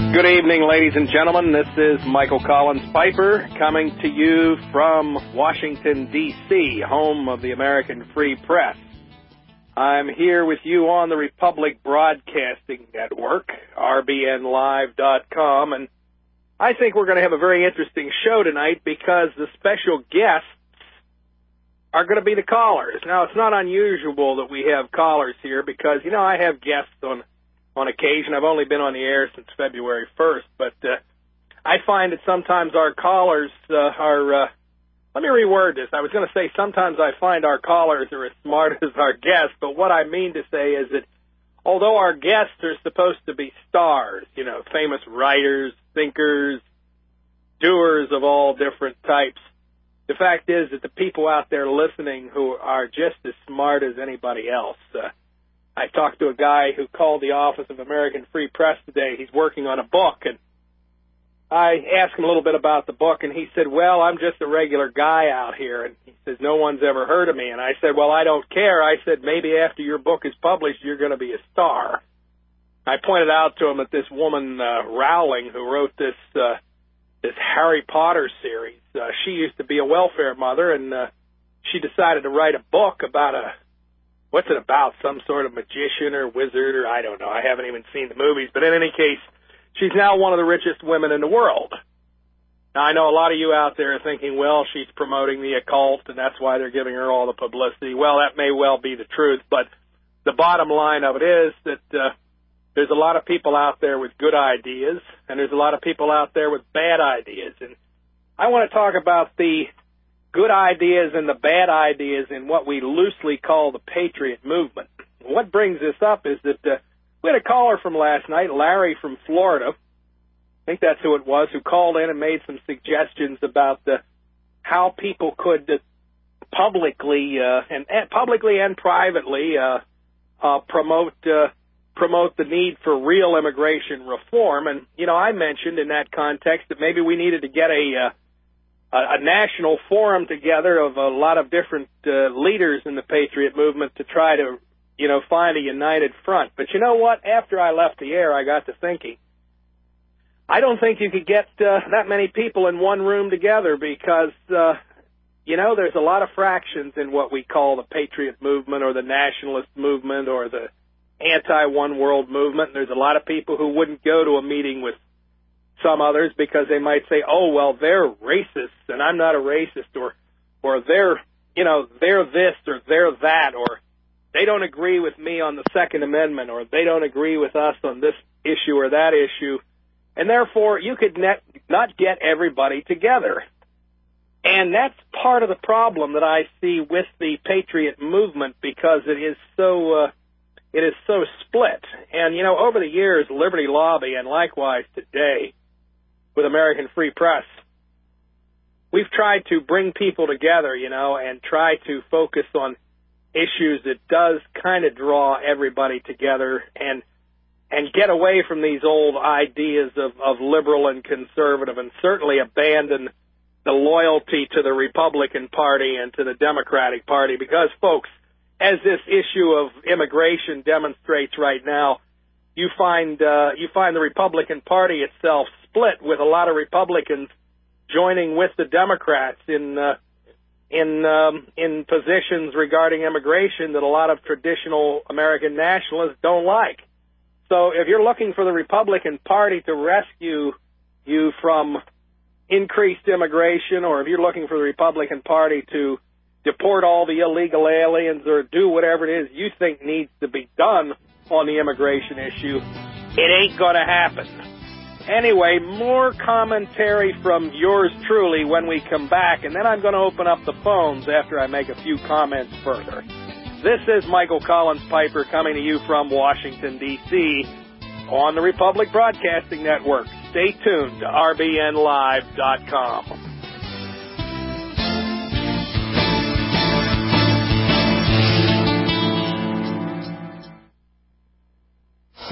Good evening, ladies and gentlemen. This is Michael Collins Piper coming to you from Washington, D.C., home of the American Free Press. I'm here with you on the Republic Broadcasting Network, rbnlive.com, and I think we're going to have a very interesting show tonight because the special guests are going to be the callers. Now, it's not unusual that we have callers here because, you know, I have guests on occasion. I've only been on the air since February 1st, but I find that sometimes our callers are, let me reword this. I was going to say sometimes I find our callers are as smart as our guests, but what I mean to say is that although our guests are supposed to be stars, you know, famous writers, thinkers, doers of all different types, the fact is that the people out there listening who are just as smart as anybody else. I talked to a guy who called the Office of American Free Press today. He's working on a book, and I asked him a little bit about the book, and he said, well, I'm just a regular guy out here. And he says, no one's ever heard of me. And I said, well, I don't care. I said, maybe after your book is published, you're going to be a star. I pointed out to him that this woman, Rowling, who wrote this Harry Potter series, she used to be a welfare mother, and she decided to write a book about what's it about? Some sort of magician or wizard or I don't know. I haven't even seen the movies. But in any case, she's now one of the richest women in the world. Now, I know a lot of you out there are thinking, well, she's promoting the occult, and that's why they're giving her all the publicity. Well, that may well be the truth, but the bottom line of it is that there's a lot of people out there with good ideas, and there's a lot of people out there with bad ideas. And I want to talk about the good ideas and the bad ideas in what we loosely call the Patriot movement. What brings this up is that we had a caller from last night, Larry from Florida, I think that's who it was, who called in and made some suggestions about how people could publicly and privately promote the need for real immigration reform. And, you know, I mentioned in that context that maybe we needed to get a national forum together of a lot of different leaders in the Patriot movement to try to, you know, find a united front. But you know what? After I left the air, I got to thinking, I don't think you could get that many people in one room together because, you know, there's a lot of fractions in what we call the Patriot movement or the nationalist movement or the anti-one world movement. And there's a lot of people who wouldn't go to a meeting with some others because they might say, oh, well, they're racist and I'm not a racist, or they're, you know, they're this or they're that, or they don't agree with me on the Second Amendment, or they don't agree with us on this issue or that issue. And therefore, you could not get everybody together. And that's part of the problem that I see with the Patriot movement because it is so split. And, you know, over the years, Liberty Lobby and likewise today, with American Free Press, we've tried to bring people together, you know, and try to focus on issues that does kind of draw everybody together and get away from these old ideas of liberal and conservative, and certainly abandon the loyalty to the Republican Party and to the Democratic Party. Because, folks, as this issue of immigration demonstrates right now, you find the Republican Party itself split, with a lot of Republicans joining with the Democrats in positions regarding immigration that a lot of traditional American nationalists don't like. So if you're looking for the Republican Party to rescue you from increased immigration, or if you're looking for the Republican Party to deport all the illegal aliens or do whatever it is you think needs to be done on the immigration issue, it ain't going to happen. Anyway, more commentary from yours truly when we come back, and then I'm going to open up the phones after I make a few comments further. This is Michael Collins Piper coming to you from Washington, D.C. on the Republic Broadcasting Network. Stay tuned to rbnlive.com.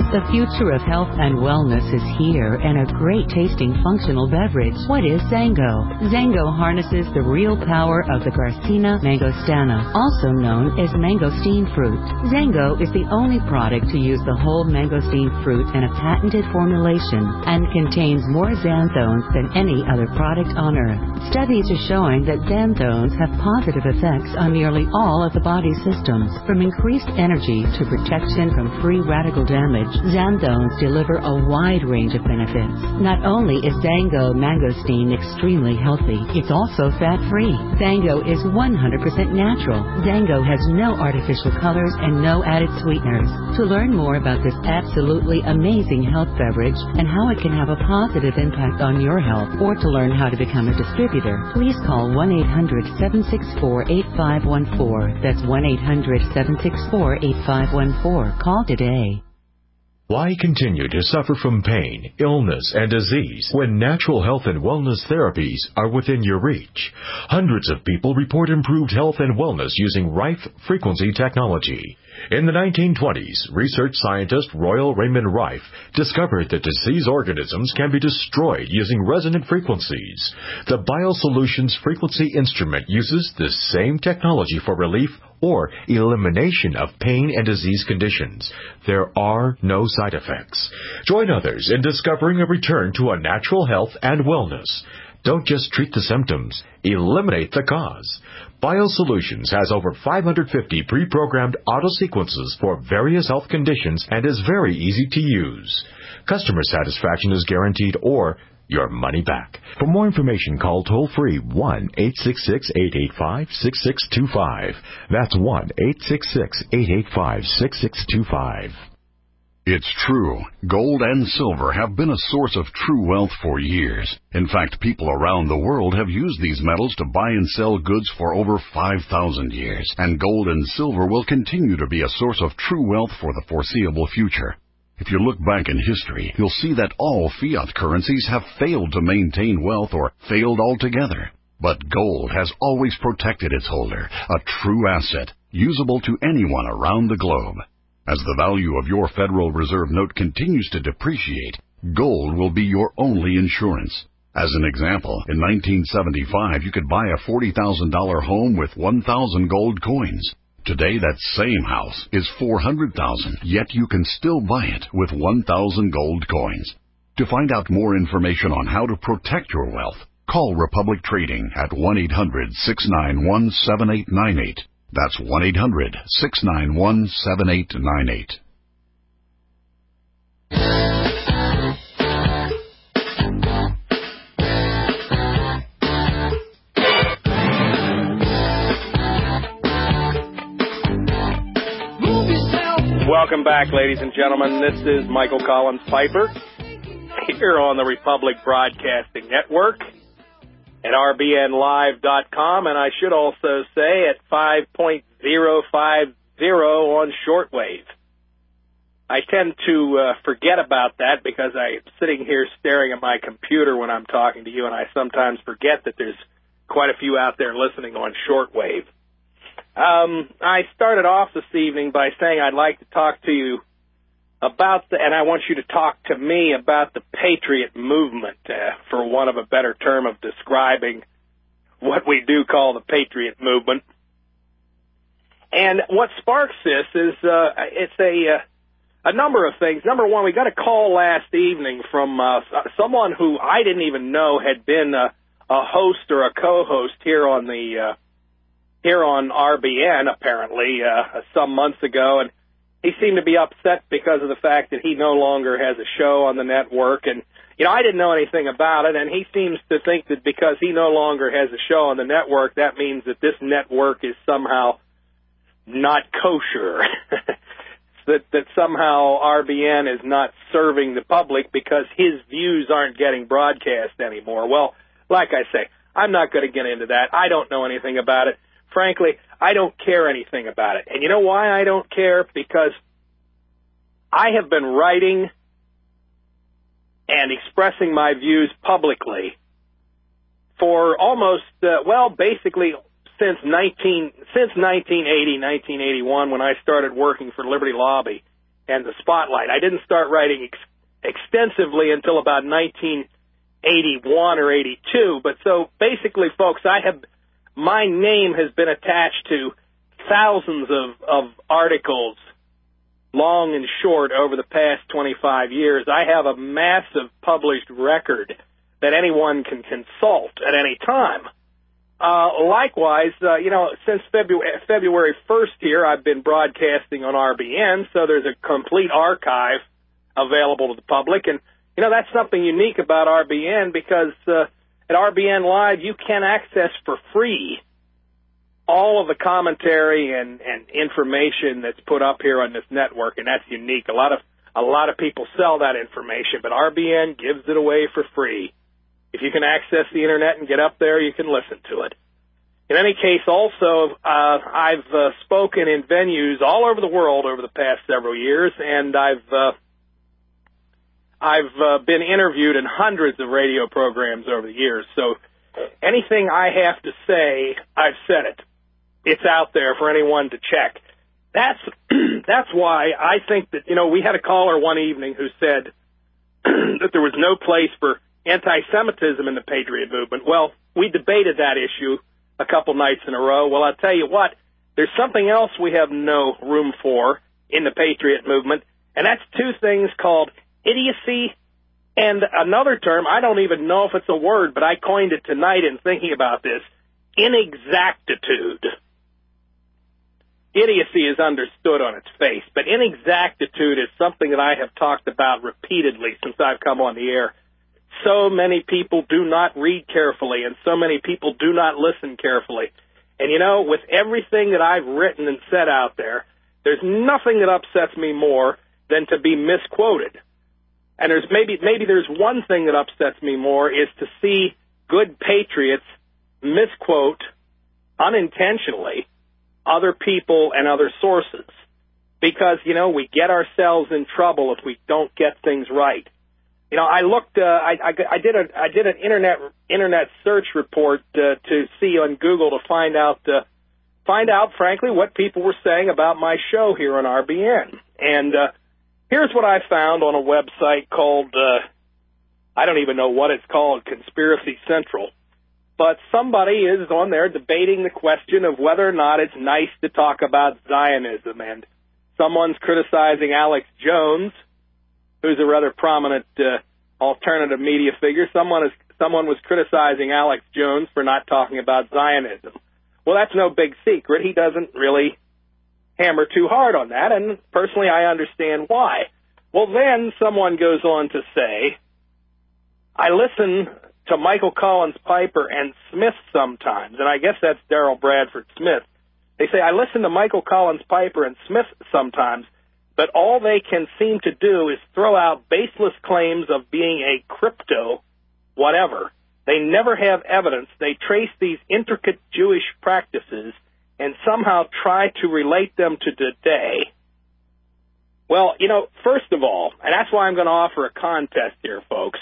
The future of health and wellness is here in a great tasting functional beverage. What is Zango? Zango harnesses the real power of the Garcinia mangostana, also known as mangosteen fruit. Zango is the only product to use the whole mangosteen fruit in a patented formulation and contains more xanthones than any other product on earth. Studies are showing that xanthones have positive effects on nearly all of the body's systems, from increased energy to protection from free radical damage. Xanthones deliver a wide range of benefits. Not only is Zango mangosteen extremely healthy, it's also fat-free. Zango is 100% natural. Zango has no artificial colors and no added sweeteners. To learn more about this absolutely amazing health beverage and how it can have a positive impact on your health, or to learn how to become a distributor, please call 1-800-764-8514. That's 1-800-764-8514. Call today. Why continue to suffer from pain, illness, and disease when natural health and wellness therapies are within your reach? Hundreds of people report improved health and wellness using Rife frequency technology. In the 1920s, research scientist Royal Raymond Rife discovered that disease organisms can be destroyed using resonant frequencies. The BioSolutions frequency instrument uses the same technology for relief or elimination of pain and disease conditions. There are no side effects. Join others in discovering a return to a natural health and wellness. Don't just treat the symptoms, eliminate the cause. BioSolutions has over 550 pre-programmed auto-sequences for various health conditions and is very easy to use. Customer satisfaction is guaranteed or your money back. For more information, call toll-free 1-866-885-6625. That's 1-866-885-6625. It's true. Gold and silver have been a source of true wealth for years. In fact, people around the world have used these metals to buy and sell goods for over 5,000 years. And gold and silver will continue to be a source of true wealth for the foreseeable future. If you look back in history, you'll see that all fiat currencies have failed to maintain wealth or failed altogether. But gold has always protected its holder, a true asset, usable to anyone around the globe. As the value of your Federal Reserve note continues to depreciate, gold will be your only insurance. As an example, in 1975, you could buy a $40,000 home with 1,000 gold coins. Today, that same house is $400,000, yet you can still buy it with 1,000 gold coins. To find out more information on how to protect your wealth, call Republic Trading at 1-800-691-7898. That's 1-800-691-7898. Welcome back, ladies and gentlemen. This is Michael Collins Piper here on the Republic Broadcasting Network at rbnlive.com, and I should also say at 5.050 on shortwave. I tend to forget about that because I'm sitting here staring at my computer when I'm talking to you, and I sometimes forget that there's quite a few out there listening on shortwave. I started off this evening by saying I'd like to talk to you about and I want you to talk to me about the Patriot movement, for want of a better term of describing what we do call the Patriot movement. And what sparks this is it's a number of things. Number one, we got a call last evening from someone who I didn't even know had been a host or a co-host here on RBN apparently some months ago, and he seemed to be upset because of the fact that he no longer has a show on the network. And, you know, I didn't know anything about it, and he seems to think that because he no longer has a show on the network, that means that this network is somehow not kosher, that somehow RBN is not serving the public because his views aren't getting broadcast anymore. Well, like I say, I'm not going to get into that. I don't know anything about it. Frankly, I don't care anything about it. And you know why I don't care? Because I have been writing and expressing my views publicly for almost, basically since 1980, 1981, when I started working for Liberty Lobby and the Spotlight. I didn't start writing extensively until about 1981 or 82. But so basically, folks, my name has been attached to thousands of articles, long and short, over the past 25 years. I have a massive published record that anyone can consult at any time. Likewise, since February 1st here, I've been broadcasting on RBN, so there's a complete archive available to the public. And, that's something unique about RBN because at RBN Live, you can access for free all of the commentary and information that's put up here on this network, and that's unique. A lot of people sell that information, but RBN gives it away for free. If you can access the Internet and get up there, you can listen to it. In any case, also, I've spoken in venues all over the world over the past several years, and I've been interviewed in hundreds of radio programs over the years. So anything I have to say, I've said it. It's out there for anyone to check. That's why I think that, we had a caller one evening who said that there was no place for anti-Semitism in the Patriot movement. Well, we debated that issue a couple nights in a row. Well, I'll tell you what, there's something else we have no room for in the Patriot movement, and that's two things called idiocy and another term, I don't even know if it's a word, but I coined it tonight in thinking about this, inexactitude. Idiocy is understood on its face, but inexactitude is something that I have talked about repeatedly since I've come on the air. So many people do not read carefully, and so many people do not listen carefully. And, with everything that I've written and said out there, there's nothing that upsets me more than to be misquoted. And there's maybe there's one thing that upsets me more is to see good patriots misquote unintentionally other people and other sources. Because, we get ourselves in trouble if we don't get things right. I looked. I did an internet search report to see on Google to find out, frankly, what people were saying about my show here on RBN. And here's what I found on a website called I don't even know what it's called, Conspiracy Central. But somebody is on there debating the question of whether or not it's nice to talk about Zionism, and someone's criticizing Alex Jones, who's a rather prominent alternative media figure. Someone was criticizing Alex Jones for not talking about Zionism. Well, that's no big secret. He doesn't really hammer too hard on that, and personally I understand why. Well, then someone goes on to say, I listen to Michael Collins Piper and Smith sometimes, and I guess that's Daryl Bradford Smith. They say, I listen to Michael Collins Piper and Smith sometimes, but all they can seem to do is throw out baseless claims of being a crypto whatever. They never have evidence. They trace these intricate Jewish practices and somehow try to relate them to today. Well, first of all, and that's why I'm going to offer a contest here, folks,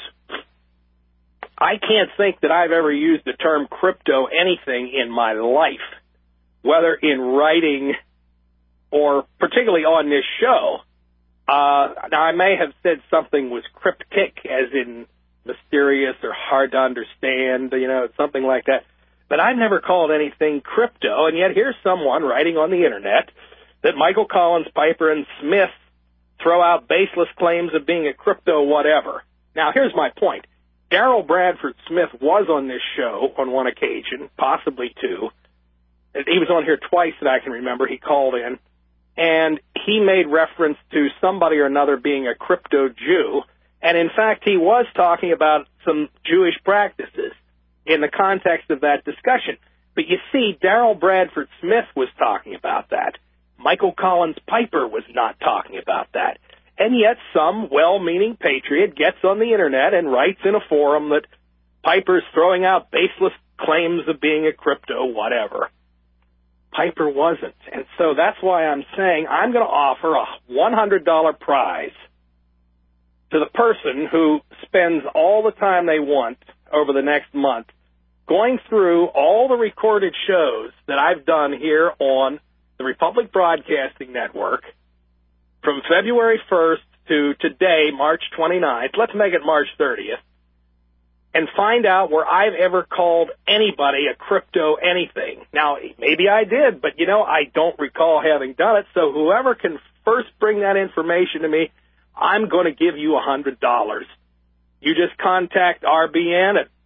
I can't think that I've ever used the term crypto anything in my life, whether in writing or particularly on this show. Now, I may have said something was cryptic, as in mysterious or hard to understand, something like that. But I've never called anything crypto, and yet here's someone writing on the Internet that Michael Collins, Piper, and Smith throw out baseless claims of being a crypto whatever. Now, here's my point. Daryl Bradford Smith was on this show on one occasion, possibly two. He was on here twice that I can remember. He called in, and he made reference to somebody or another being a crypto Jew. And, in fact, he was talking about some Jewish practices in the context of that discussion. But you see, Daryl Bradford Smith was talking about that. Michael Collins Piper was not talking about that. And yet some well-meaning patriot gets on the Internet and writes in a forum that Piper's throwing out baseless claims of being a crypto whatever. Piper wasn't. And so that's why I'm saying I'm going to offer a $100 prize to the person who spends all the time they want over the next month going through all the recorded shows that I've done here on the Republic Broadcasting Network from February 1st to today, March 29th, let's make it March 30th, and find out where I've ever called anybody a crypto anything. Now, maybe I did, but, I don't recall having done it, so whoever can first bring that information to me, I'm going to give you $100. You just contact RBN at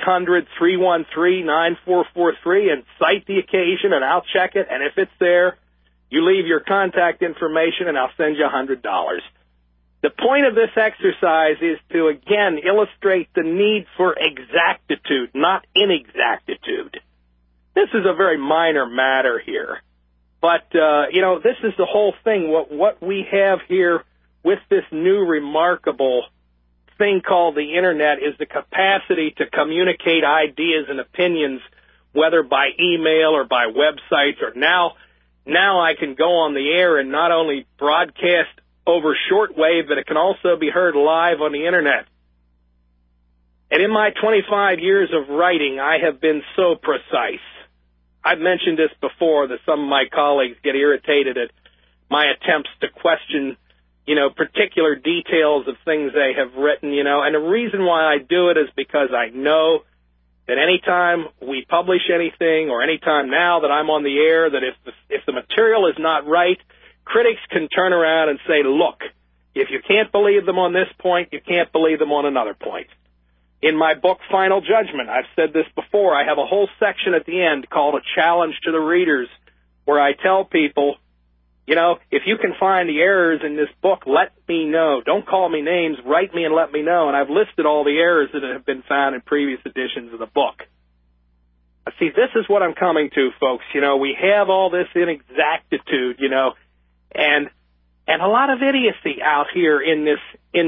800-313-9443 and cite the occasion, and I'll check it, and if it's there, you leave your contact information, and I'll send you $100. The point of this exercise is to, again, illustrate the need for exactitude, not inexactitude. This is a very minor matter here. But, this is the whole thing. What we have here with this new remarkable thing called the Internet is the capacity to communicate ideas and opinions, whether by email or by websites, or now I can go on the air and not only broadcast over shortwave, but it can also be heard live on the Internet. And in my 25 years of writing, I have been so precise. I've mentioned this before, that some of my colleagues get irritated at my attempts to question, particular details of things they have written, and the reason why I do it is because I know that anytime we publish anything, or anytime now that I'm on the air, that if the material is not right, critics can turn around and say, look, if you can't believe them on this point, you can't believe them on another point. In my book, Final Judgment, I've said this before, I have a whole section at the end called A Challenge to the Readers, where I tell people, if you can find the errors in this book, let me know. Don't call me names, write me and let me know. And I've listed all the errors that have been found in previous editions of the book. See, this is what I'm coming to, folks. We have all this inexactitude, and a lot of idiocy out here in this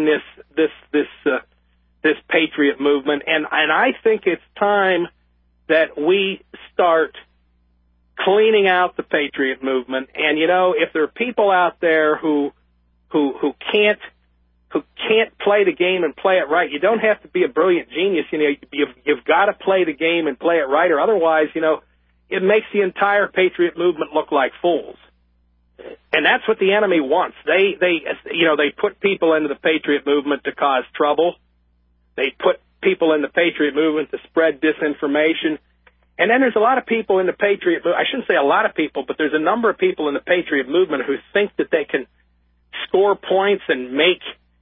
patriot movement, and I think it's time that we start cleaning out the patriot movement. And if there are people out there who can't play the game and play it right, you don't have to be a brilliant genius. You've got to play the game and play it right, or otherwise, it makes the entire patriot movement look like fools. And that's what the enemy wants. They put people into the patriot movement to cause trouble. They put people in the patriot movement to spread disinformation. And then there's a lot of people in the patriot movement. I shouldn't say a lot of people, but there's a number of people in the patriot movement who think that they can score points and make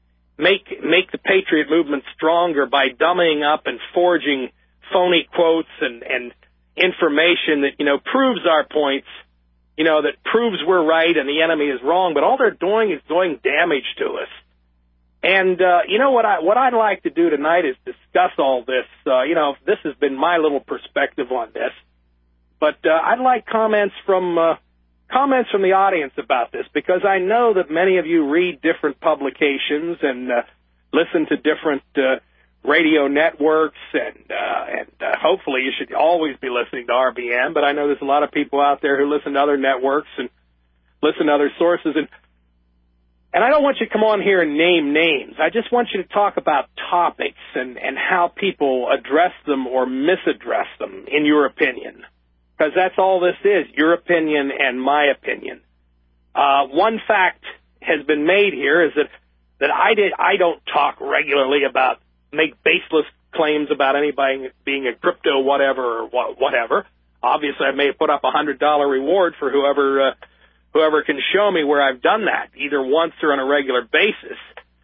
the patriot movement stronger by dummying up and forging phony quotes and information that, proves our points, that proves we're right and the enemy is wrong, but all they're doing is doing damage to us. And, what I'd like to do tonight is discuss all this. This has been my little perspective on this. But I'd like comments from the audience about this, because I know that many of you read different publications and listen to different radio networks, and hopefully you should always be listening to RBN, but I know there's a lot of people out there who listen to other networks and listen to other sources, and I don't want you to come on here and name names. I just want you to talk about topics and how people address them or misaddress them, in your opinion, because that's all this is, your opinion and my opinion. One fact has been made here is that I don't talk regularly about, make baseless claims about anybody being a crypto whatever or whatever. Obviously, I may put up a $100 reward for whoever can show me where I've done that, either once or on a regular basis.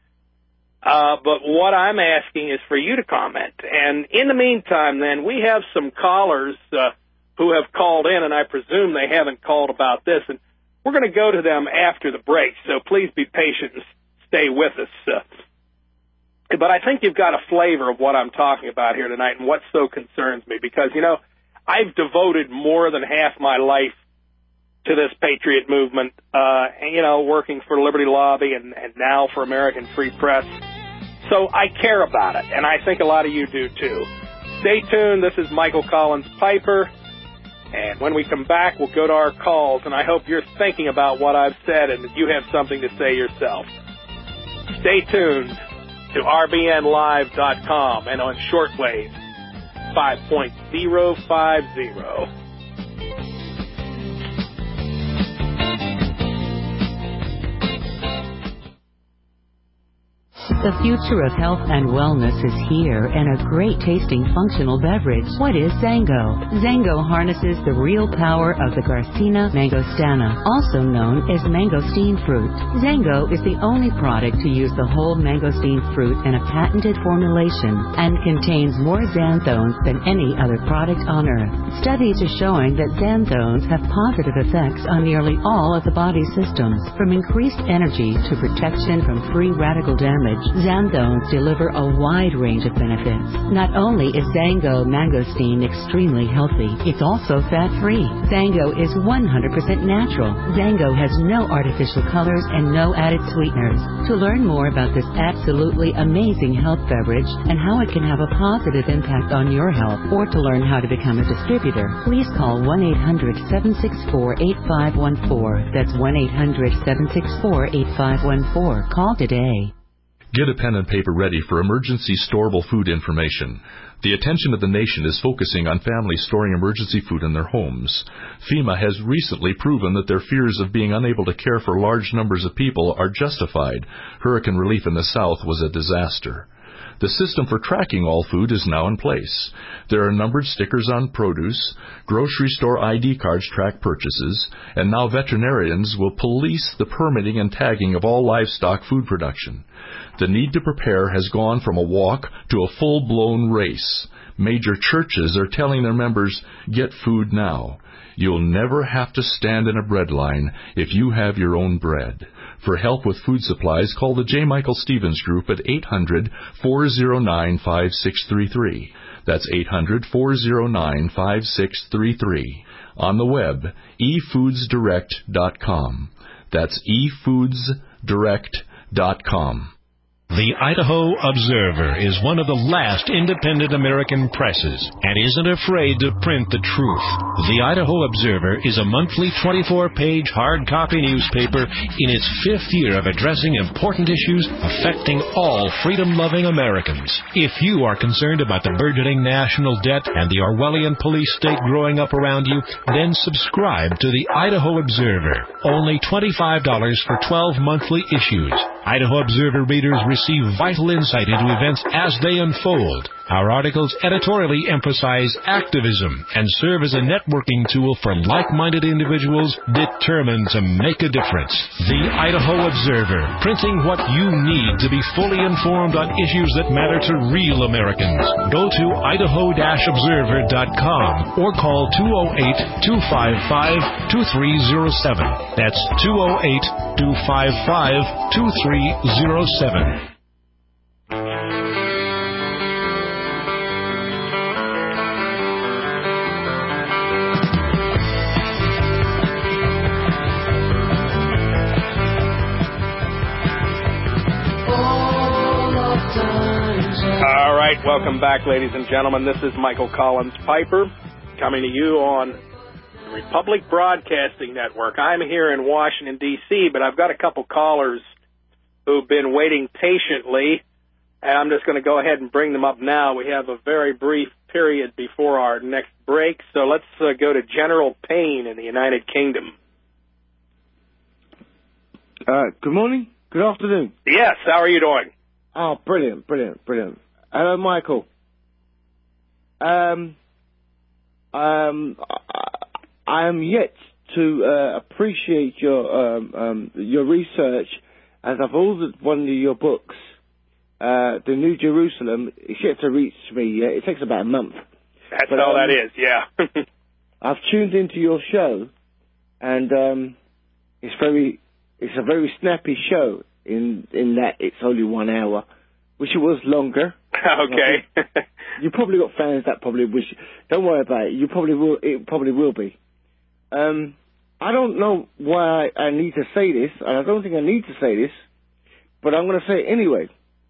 But what I'm asking is for you to comment. And in the meantime, then, we have some callers who have called in, and I presume they haven't called about this, and we're going to go to them after the break, so please be patient and stay with us. But I think you've got a flavor of what I'm talking about here tonight and what so concerns me, because, I've devoted more than half my life to this patriot movement, working for Liberty Lobby and now for American Free Press. So I care about it, and I think a lot of you do too. Stay tuned. This is Michael Collins Piper, and when we come back, we'll go to our calls, and I hope you're thinking about what I've said and that you have something to say yourself. Stay tuned to rbnlive.com and on shortwave 5.050. The future of health and wellness is here in a great tasting functional beverage. What is Zango? Zango harnesses the real power of the Garcinia mangostana, also known as mangosteen fruit. Zango is the only product to use the whole mangosteen fruit in a patented formulation and contains more xanthones than any other product on earth. Studies are showing that xanthones have positive effects on nearly all of the body's systems, from increased energy to protection from free radical damage. Xanthones deliver a wide range of benefits. Not only is Zango mangosteen extremely healthy, it's also fat-free. Zango is 100% natural. Zango has no artificial colors and no added sweeteners. To learn more about this absolutely amazing health beverage and how it can have a positive impact on your health, or to learn how to become a distributor, please call 1-800-764-8514. That's 1-800-764-8514. Call today. Get a pen and paper ready for emergency storable food information. The attention of the nation is focusing on families storing emergency food in their homes. FEMA has recently proven that their fears of being unable to care for large numbers of people are justified. Hurricane relief in the South was a disaster. The system for tracking all food is now in place. There are numbered stickers on produce, grocery store ID cards track purchases, and now veterinarians will police the permitting and tagging of all livestock food production. The need to prepare has gone from a walk to a full-blown race. Major churches are telling their members, get food now. You'll never have to stand in a bread line if you have your own bread. For help with food supplies, call the J. Michael Stevens Group at 800-409-5633. That's 800-409-5633. On the web, efoodsdirect.com. That's efoodsdirect.com. The Idaho Observer is one of the last independent American presses and isn't afraid to print the truth. The Idaho Observer is a monthly 24-page hard copy newspaper in its 5th year of addressing important issues affecting all freedom-loving Americans. If you are concerned about the burgeoning national debt and the Orwellian police state growing up around you, then subscribe to the Idaho Observer. Only $25 for 12 monthly issues. Idaho Observer readers receive vital insight into events as they unfold. Our articles editorially emphasize activism and serve as a networking tool for like-minded individuals determined to make a difference. The Idaho Observer, printing what you need to be fully informed on issues that matter to real Americans. Go to idaho-observer.com or call 208-255-2307. That's 208-255-2307. All right, welcome back, ladies and gentlemen. This is Michael Collins Piper coming to you on the Republic Broadcasting Network. I'm here in Washington, D.C., but I've got a couple callers who've been waiting patiently, and I'm just going to go ahead and bring them up now. We have a very brief period before our next break, so let's go to General Payne in the United Kingdom. Good morning. Good afternoon. Yes, how are you doing? Oh, brilliant. Hello, Michael. I am yet to appreciate your research, as I've ordered one of your books, The New Jerusalem. It's yet to reach me. It takes about a month. That's all that is, yeah. I've tuned into your show, and it's a very snappy show. In that it's only 1 hour. Wish it was longer. Okay. You probably got fans that probably wish. Don't worry about it. You probably will. It probably will be. I don't know why I need to say this, and I don't think I need to say this, but I'm going to say it anyway.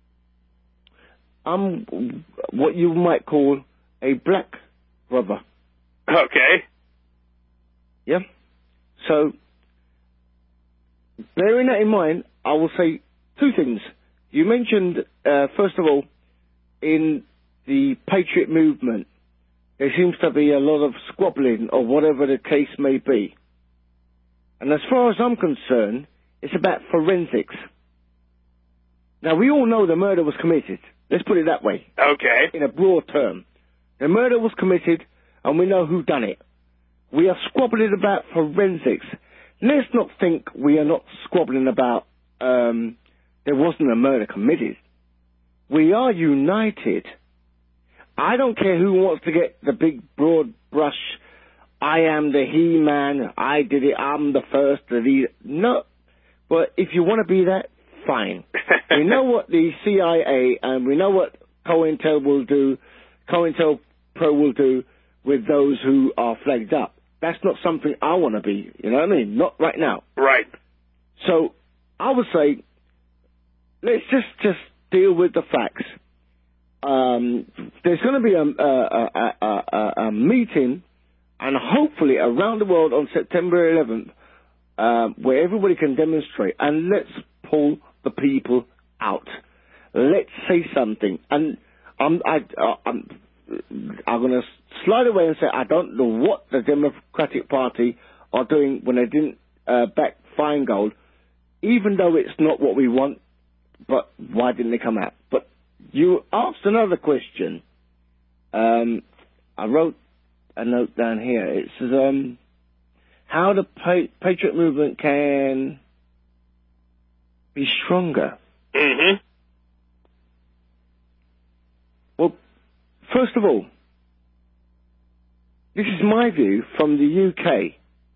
I'm what you might call a black brother. Okay. Yeah. So, bearing that in mind, I will say two things. You mentioned, first of all, in the Patriot movement, there seems to be a lot of squabbling or whatever the case may be. And as far as I'm concerned, it's about forensics. Now, we all know the murder was committed. Let's put it that way. Okay. In a broad term. The murder was committed, and we know who done it. We are squabbling about forensics. Let's not think we are not squabbling about there wasn't a murder committed. We are united. I don't care who wants to get the big, broad brush. I am the He-Man. I did it. I'm the first. No. But if you want to be that, fine. We know what the CIA and we know what COINTELPRO will do with those who are flagged up. That's not something I want to be. You know what I mean? Not right now. Right. So I would say, let's just deal with the facts. There's going to be a meeting, and hopefully around the world on September 11th, where everybody can demonstrate, and let's pull the people out. Let's say something. And I'm going to slide away and say I don't know what the Democratic Party are doing when they didn't back Feingold, even though it's not what we want. But why didn't they come out? But you asked another question. I wrote a note down here. It says how the Patriot movement can be stronger. Mm-hmm. Well, first of all, this is my view from the UK,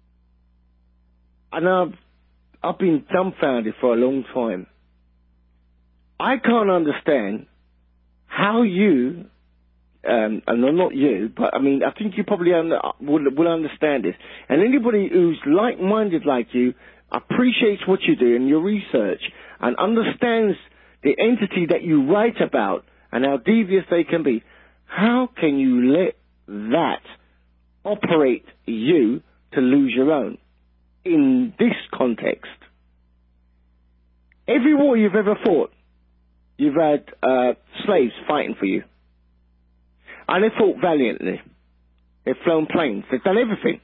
and I've been dumbfounded for a long time. I can't understand how you, and not you, but I mean, I think you probably will understand this. And anybody who's like-minded like you appreciates what you do and your research and understands the entity that you write about and how devious they can be. How can you let that operate you to lose your own in this context? Every war you've ever fought, you've had slaves fighting for you. And they fought valiantly. They've flown planes. They've done everything.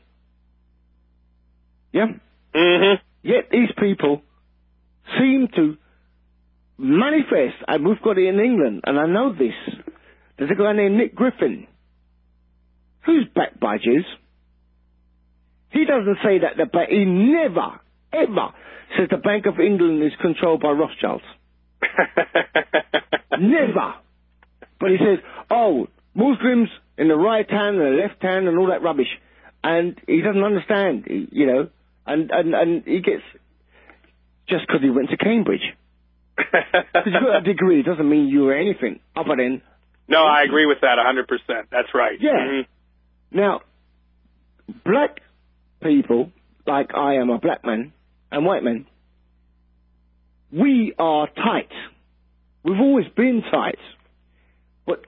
Yeah? Mm-hmm. Yet these people seem to manifest, and we've got it in England, and I know this. There's a guy named Nick Griffin, who's backed by Jews. He doesn't say that he never, ever says the Bank of England is controlled by Rothschilds. Never. But he says, oh, Muslims in the right hand and the left hand and all that rubbish. And he doesn't understand, you know, and he gets, just because he went to Cambridge. Because you got a degree doesn't mean you were anything other than... No, I agree with that 100%. That's right. Yeah. Mm-hmm. Now, black people, like I am a black man, and white men, we are tight. We've always been tight. But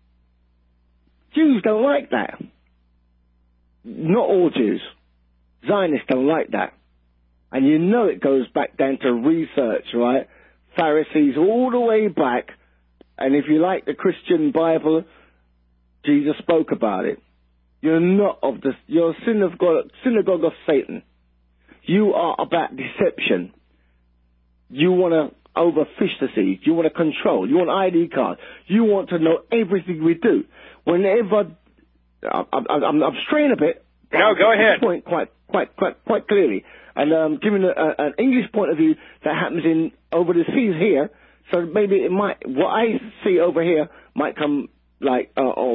Jews don't like that. Not all Jews. Zionists don't like that. And you know it goes back down to research, right? Pharisees all the way back. And if you like the Christian Bible, Jesus spoke about it. You're not of the, you're a synagogue of Satan. You are about deception. You want to overfish the seed. You want to control. You want ID cards. You want to know everything we do. Whenever, I'm straying a bit. No, go ahead. Point quite clearly. And giving an English point of view that happens in over the seas here. So maybe it might, what I see over here might come like,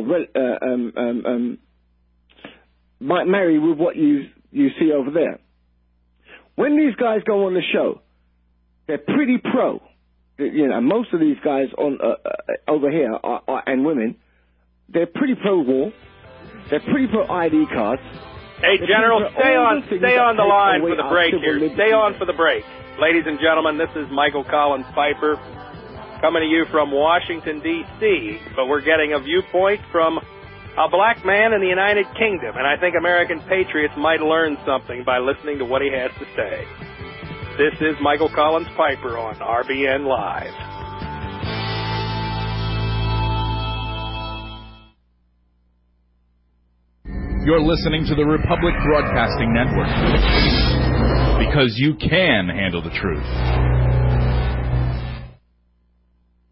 might marry with what you see over there. When these guys go on the show, they're pretty pro. You know, most of these guys on over here and women, they're pretty pro war. They're pretty pro ID cards. Hey, General, stay on the line for the break here. Stay on for the break. Ladies and gentlemen, this is Michael Collins Piper coming to you from Washington, D.C., but we're getting a viewpoint from a black man in the United Kingdom, and I think American patriots might learn something by listening to what he has to say. This is Michael Collins Piper on RBN Live. You're listening to the Republic Broadcasting Network, because you can handle the truth.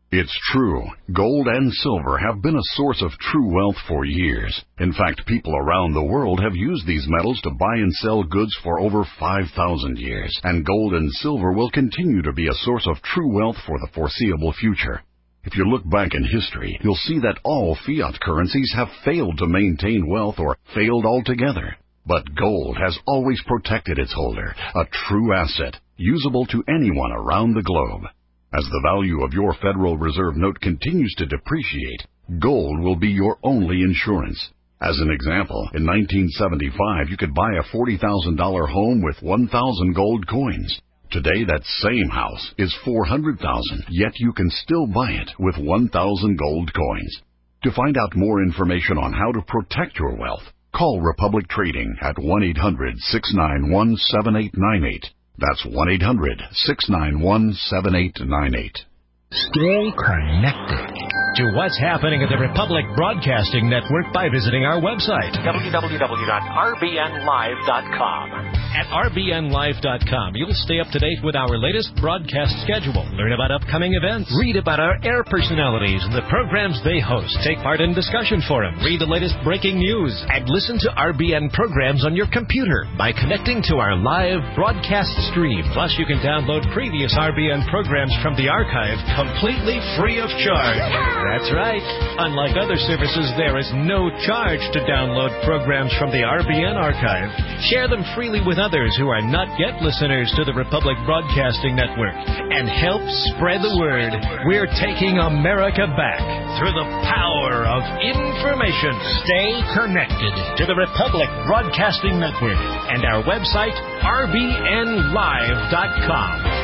It's true. Gold and silver have been a source of true wealth for years. In fact, people around the world have used these metals to buy and sell goods for over 5,000 years. And gold and silver will continue to be a source of true wealth for the foreseeable future. If you look back in history, you'll see that all fiat currencies have failed to maintain wealth or failed altogether. But gold has always protected its holder, a true asset, usable to anyone around the globe. As the value of your Federal Reserve note continues to depreciate, gold will be your only insurance. As an example, in 1975, you could buy a $40,000 home with 1,000 gold coins. Today, that same house is $400,000, yet you can still buy it with 1,000 gold coins. To find out more information on how to protect your wealth, call Republic Trading at 1-800-691-7898. That's 1-800-691-7898. Stay connected to what's happening at the Republic Broadcasting Network by visiting our website, www.rbnlive.com. At rbnlive.com, you'll stay up to date with our latest broadcast schedule, learn about upcoming events, read about our air personalities and the programs they host, take part in discussion forums, read the latest breaking news, and listen to RBN programs on your computer by connecting to our live broadcast stream. Plus, you can download previous RBN programs from the archive completely free of charge. That's right. Unlike other services, there is no charge to download programs from the RBN archive. Share them freely with others who are not yet listeners to the Republic Broadcasting Network and help spread the word. We're taking America back through the power of information. Stay connected to the Republic Broadcasting Network and our website, rbnlive.com.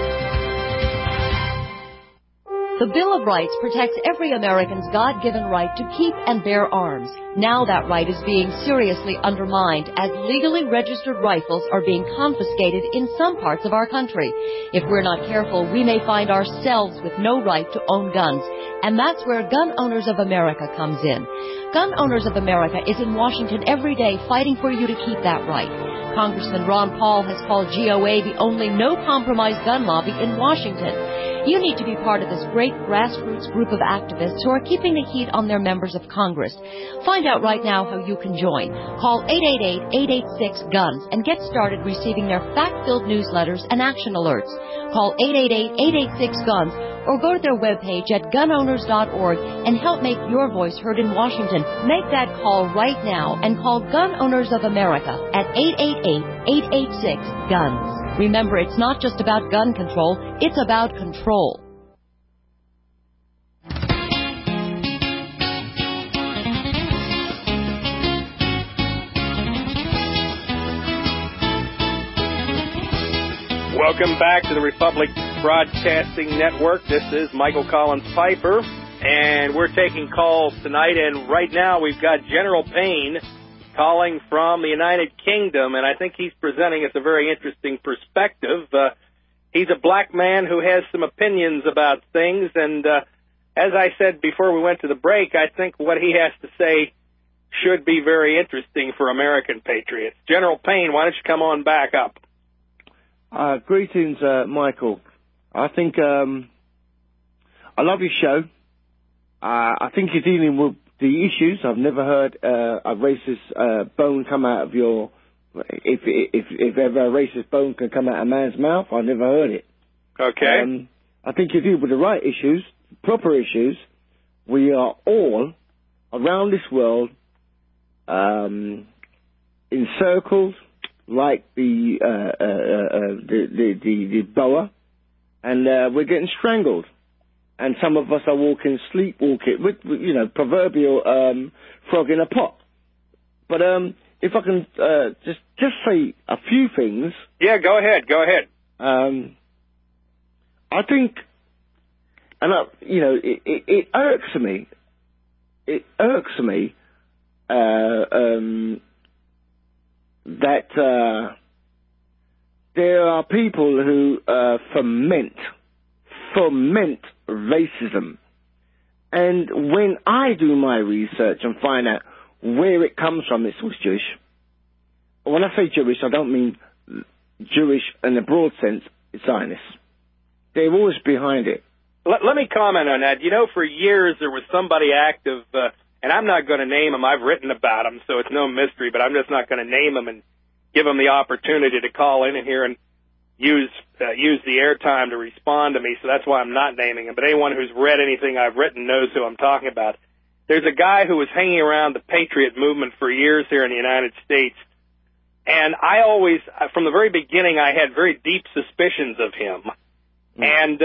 The Bill of Rights protects every American's God-given right to keep and bear arms. Now that right is being seriously undermined as legally registered rifles are being confiscated in some parts of our country. If we're not careful, we may find ourselves with no right to own guns. And that's where Gun Owners of America comes in. Gun Owners of America is in Washington every day fighting for you to keep that right. Congressman Ron Paul has called GOA the only no-compromise gun lobby in Washington. You need to be part of this great grassroots group of activists who are keeping the heat on their members of Congress. Find out right now how you can join. Call 888-886-GUNS and get started receiving their fact-filled newsletters and action alerts. Call 888-886-GUNS or go to their webpage at gunowners.org and help make your voice heard in Washington. Make that call right now and call Gun Owners of America at 888-886-GUNS. Remember, it's not just about gun control, it's about control. Welcome back to the Republic Broadcasting Network. This is Michael Collins Piper, and we're taking calls tonight. And right now we've got General Payne calling from the United Kingdom, and I think he's presenting us a very interesting perspective. He's a black man who has some opinions about things, and as I said before we went to the break, I think what he has to say should be very interesting for American patriots. General Payne, why don't you come on back up? Greetings, Michael. I think I love your show. I think you're dealing with the issues. I've never heard a racist bone come out of your... If ever a racist bone can come out of a man's mouth, I've never heard it. Okay. I think you deal with the right issues, proper issues. We are all around this world encircled like the boa, and we're getting strangled. And some of us are sleepwalking, with proverbial frog in a pot. But if I can just say a few things. Yeah, go ahead. I think, and it irks me. It irks me that there are people who foment racism. And when I do my research and find out where it comes from, it's always Jewish. When I say Jewish, I don't mean Jewish in the broad sense, it's Zionists. They're always behind it. Let me comment on that. You know, for years there was somebody active, and I'm not going to name him. I've written about him, so it's no mystery, but I'm just not going to name him and give him the opportunity to call in here and use the airtime to respond to me, so that's why I'm not naming him. But anyone who's read anything I've written knows who I'm talking about. There's a guy who was hanging around the Patriot movement for years here in the United States, and I always, from the very beginning, I had very deep suspicions of him. And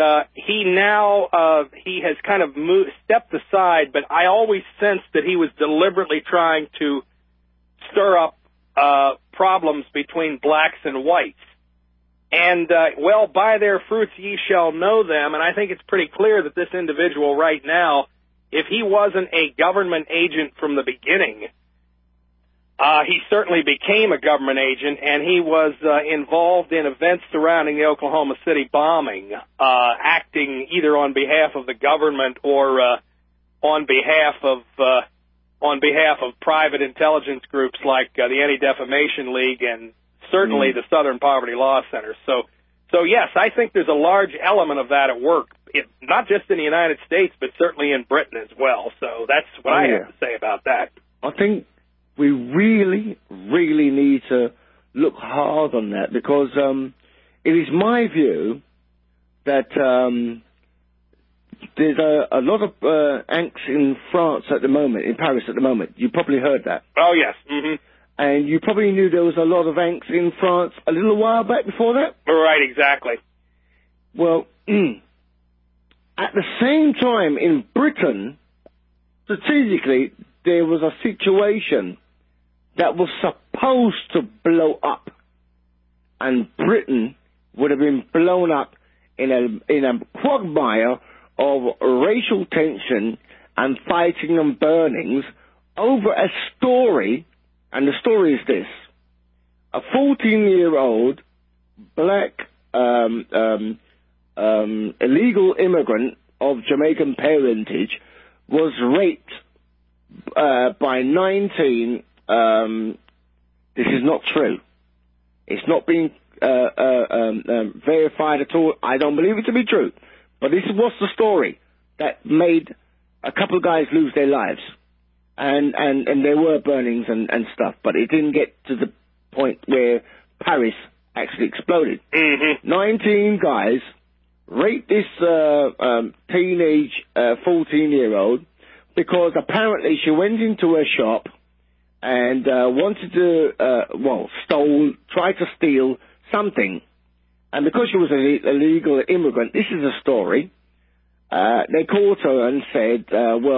he has kind of stepped aside, but I always sensed that he was deliberately trying to stir up problems between blacks and whites. And, well, by their fruits ye shall know them, and I think it's pretty clear that this individual right now, if he wasn't a government agent from the beginning, he certainly became a government agent, and he was involved in events surrounding the Oklahoma City bombing, acting either on behalf of the government or on behalf of private intelligence groups like the Anti-Defamation League and certainly the Southern Poverty Law Center. So yes, I think there's a large element of that at work, not just in the United States, but certainly in Britain as well. So that's what I have to say about that. I think we really, really need to look hard on that because it is my view that there's a lot of angst in France at the moment, in Paris at the moment. You probably heard that. Oh, yes. Mm-hmm. And you probably knew there was a lot of angst in France a little while back before that? Right, exactly. Well, at the same time in Britain, strategically, there was a situation that was supposed to blow up. And Britain would have been blown up in a quagmire of racial tension and fighting and burnings over a story. And the story is this. A 14-year-old black illegal immigrant of Jamaican parentage was raped by 19... this is not true. It's not being verified at all. I don't believe it to be true. But this was the story that made a couple of guys lose their lives. And there were burnings and stuff, but it didn't get to the point where Paris actually exploded. Mm-hmm. 19 guys raped this teenage 14-year-old because apparently she went into a shop and wanted to, tried to steal something. And because she was an illegal immigrant, this is a story. They called her and said,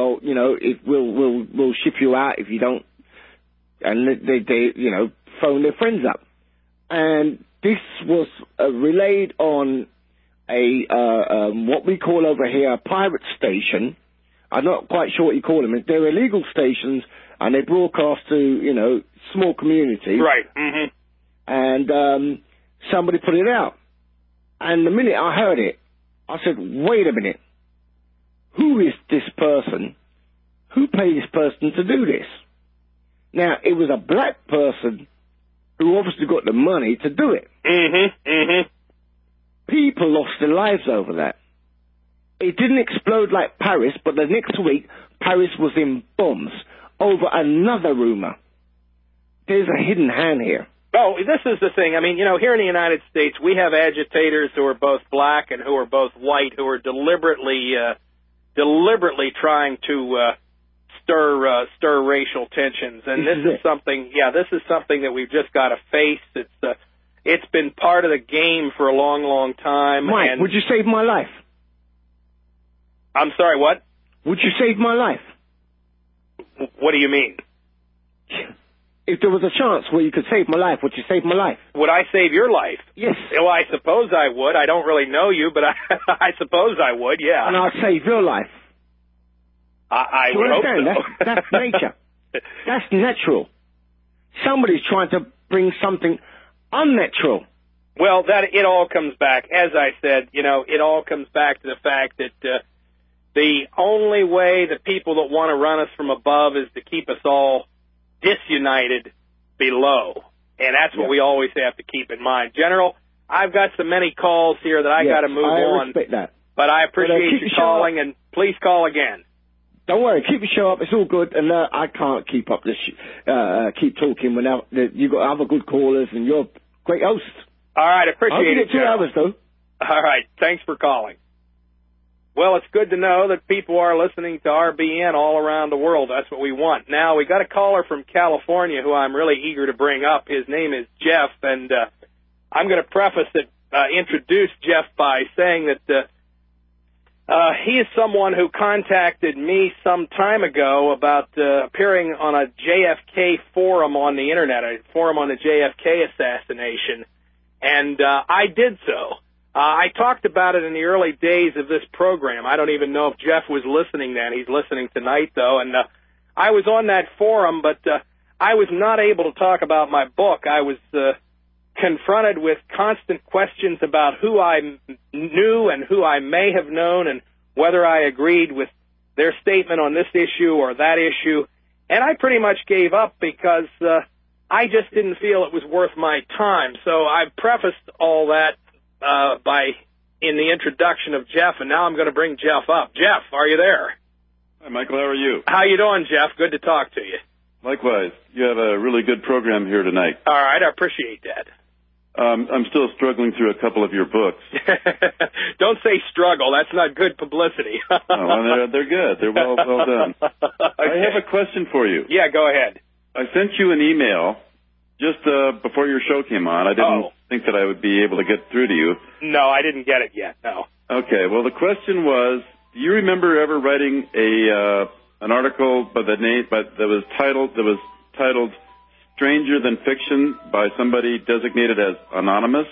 we'll ship you out if you don't. And they phoned their friends up. And this was relayed on what we call over here a pirate station. I'm not quite sure what you call them. They're illegal stations, and they broadcast to, small communities. Right. Mm-hmm. And somebody put it out. And the minute I heard it, I said, wait a minute. Who is this person? Who paid this person to do this? Now, it was a black person who obviously got the money to do it. Mm-hmm. Mm-hmm. People lost their lives over that. It didn't explode like Paris, but the next week, Paris was in bombs over another rumor. There's a hidden hand here. Oh, this is the thing. I mean, here in the United States, we have agitators who are both black and who are both white, who are deliberately trying to stir racial tensions, and this is something that we've just got to face. It's been part of the game for a long, long time. Mike, would you save my life? I'm sorry, what? Would you save my life? What do you mean? If there was a chance where you could save my life, would you save my life? Would I save your life? Yes. Well, I suppose I would. I don't really know you, but I suppose I would, yeah. And I'd save your life. I would hope so. That's nature. That's natural. Somebody's trying to bring something unnatural. Well, it all comes back. As I said, it all comes back to the fact that the only way the people that want to run us from above is to keep us all disunited below. And that's what we always have to keep in mind. General, I've got so many calls here that I got to move on. I respect that. But I appreciate you calling, and please call again. Don't worry, keep the show up. It's all good, and I can't keep up this, keep talking without you got other good callers, and you're a great host. All right, appreciate it. 2 hours though. All right, thanks for calling. Well, it's good to know that people are listening to RBN all around the world. That's what we want. Now, we got a caller from California who I'm really eager to bring up. His name is Jeff, and I'm going to preface it, introduce Jeff by saying that he is someone who contacted me some time ago about appearing on a JFK forum on the Internet, a forum on the JFK assassination, and I did so. I talked about it in the early days of this program. I don't even know if Jeff was listening then. He's listening tonight, though, and I was on that forum, but I was not able to talk about my book. I was confronted with constant questions about who I knew and who I may have known and whether I agreed with their statement on this issue or that issue. And I pretty much gave up because I just didn't feel it was worth my time. So I prefaced all that in the introduction of Jeff, and now I'm going to bring Jeff up. Jeff, are you there? Hi, Michael. How are you? How you doing, Jeff? Good to talk to you. Likewise. You have a really good program here tonight. All right, I appreciate that. I'm still struggling through a couple of your books. Don't say struggle. That's not good publicity. No, they're good. They're well done. Okay. I have a question for you. Yeah, go ahead. I sent you an email just before your show came on. I didn't think that I would be able to get through to you. No, I didn't get it yet, no. Okay, well, the question was, do you remember ever writing an article that was titled Stranger Than Fiction by somebody designated as anonymous?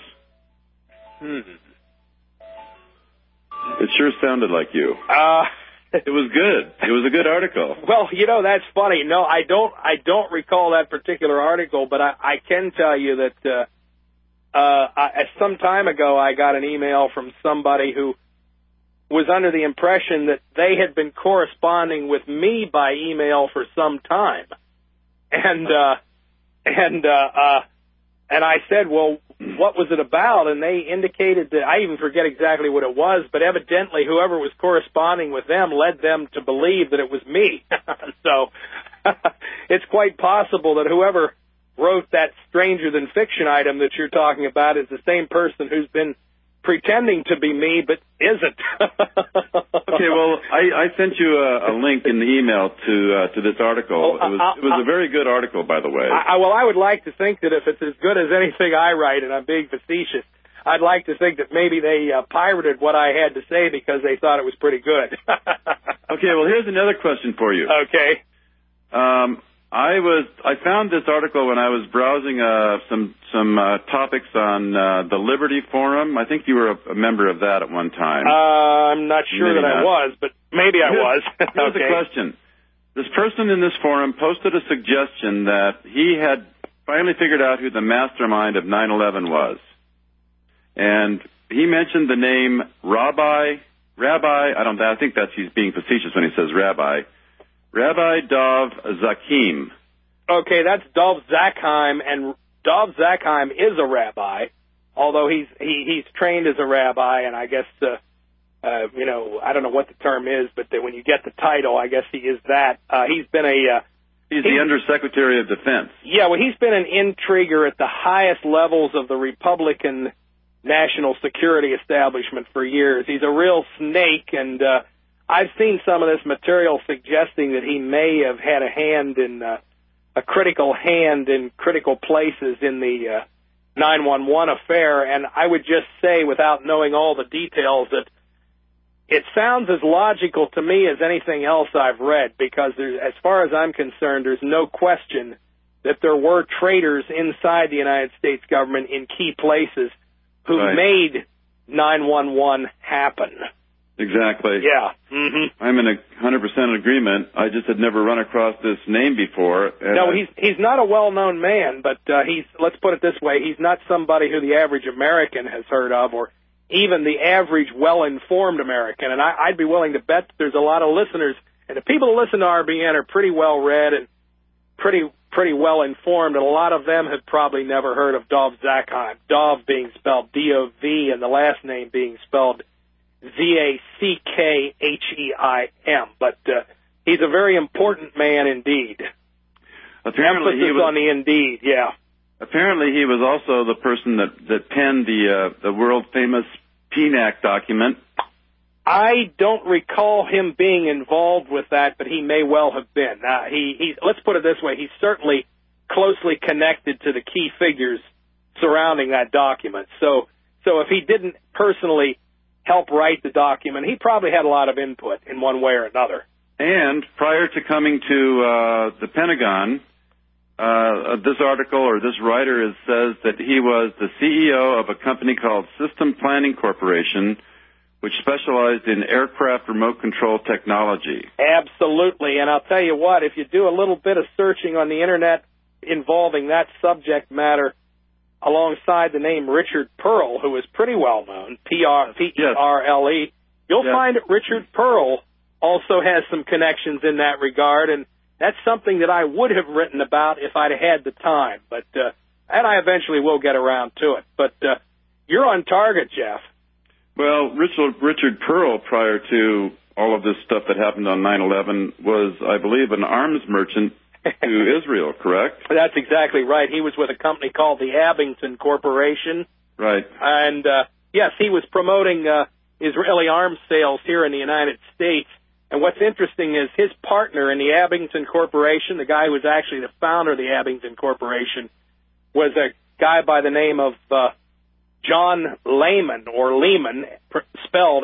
It sure sounded like you. It was good. It was a good article. Well, that's funny. No, I don't recall that particular article, but I can tell you that some time ago I got an email from somebody who was under the impression that they had been corresponding with me by email for some time. And I said, well, what was it about? And they indicated that, I even forget exactly what it was, but evidently whoever was corresponding with them led them to believe that it was me. So it's quite possible that whoever wrote that Stranger Than Fiction item that you're talking about is the same person who's been pretending to be me, but isn't. Okay, well, I sent you a link in the email to this article. It was a very good article, by the way. Well, I would like to think that if it's as good as anything I write, and I'm being facetious, I'd like to think that maybe they pirated what I had to say because they thought it was pretty good. Okay, well, here's another question for you. Okay. I found this article when I was browsing some topics on the Liberty Forum. I think you were a member of that at one time. I'm not sure maybe that not. I was, but maybe I was. Here's the question. This person in this forum posted a suggestion that he had finally figured out who the mastermind of 9/11 was. And he mentioned the name Rabbi, I think he's being facetious when he says Rabbi Dov Zakheim. Okay, that's Dov Zakheim, and Dov Zakheim is a rabbi, although he's trained as a rabbi, and I guess, I don't know what the term is, but when you get the title, I guess he is that. He's the Undersecretary of Defense. Yeah, well, he's been an intriguer at the highest levels of the Republican national security establishment for years. He's a real snake, and I've seen some of this material suggesting that he may have had a critical hand in critical places in the 9/11 affair, and I would just say, without knowing all the details, that it sounds as logical to me as anything else I've read, because as far as I'm concerned, there's no question that there were traitors inside the United States government in key places who made 9/11 happen. Exactly. Yeah. Mm-hmm. I'm in 100% agreement. I just had never run across this name before. No, he's not a well-known man, but let's put it this way, he's not somebody who the average American has heard of, or even the average well-informed American. And I'd be willing to bet that there's a lot of listeners, and the people who listen to RBN are pretty well-read and pretty well-informed, and a lot of them have probably never heard of Dov Zakheim, Dov being spelled D-O-V, and the last name being spelled Zackheim. But he's a very important man indeed. Apparently Emphasis he was, on the indeed, yeah. Apparently he was also the person that penned the world-famous PNAC document. I don't recall him being involved with that, but he may well have been. Let's put it this way, he's certainly closely connected to the key figures surrounding that document. So if he didn't personally help write the document, he probably had a lot of input in one way or another. And prior to coming to the Pentagon, this article or this writer says that he was the CEO of a company called System Planning Corporation, which specialized in aircraft remote control technology. Absolutely, and I'll tell you what, if you do a little bit of searching on the Internet involving that subject matter alongside the name Richard Pearl, who is pretty well known, P-E-R-L-E, you'll find that Richard Pearl also has some connections in that regard, and that's something that I would have written about if I'd had the time, and I eventually will get around to it. But you're on target, Jeff. Well, Richard Pearl, prior to all of this stuff that happened on 9/11, was, I believe, an arms merchant to Israel, correct? That's exactly right. He was with a company called the Abington Corporation. Right. And, yes, he was promoting Israeli arms sales here in the United States. And what's interesting is his partner in the Abington Corporation, the guy who was actually the founder of the Abington Corporation, was a guy by the name of John Lehman, or Lehman, spelled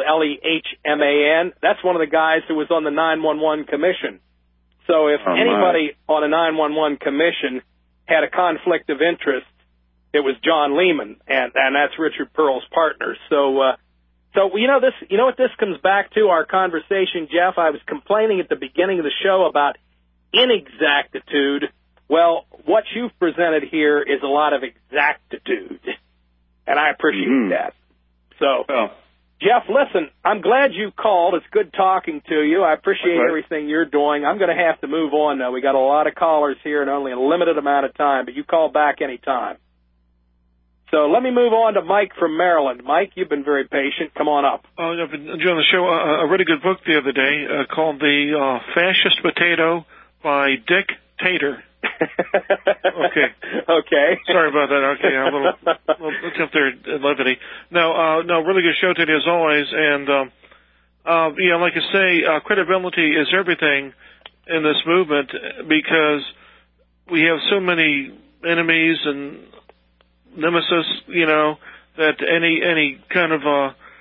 Lehman. That's one of the guys who was on the 911 Commission. So if anybody on a 911 Commission had a conflict of interest, it was John Lehman, and that's Richard Pearl's partner. So you know what this comes back to, our conversation, Jeff? I was complaining at the beginning of the show about inexactitude. Well, what you've presented here is a lot of exactitude, and I appreciate that. So, Jeff, listen, I'm glad you called. It's good talking to you. I appreciate everything you're doing. I'm going to have to move on now. We got a lot of callers here and only a limited amount of time, but you call back any time. So let me move on to Mike from Maryland. Mike, you've been very patient. Come on up. I've been enjoying the show. I read a good book the other day called The Fascist Potato by Dick Tater. Okay. Sorry about that. Okay, a little look up there at levity. No, really good show today as always. And like I say, credibility is everything in this movement because we have so many enemies and nemesis. That any kind of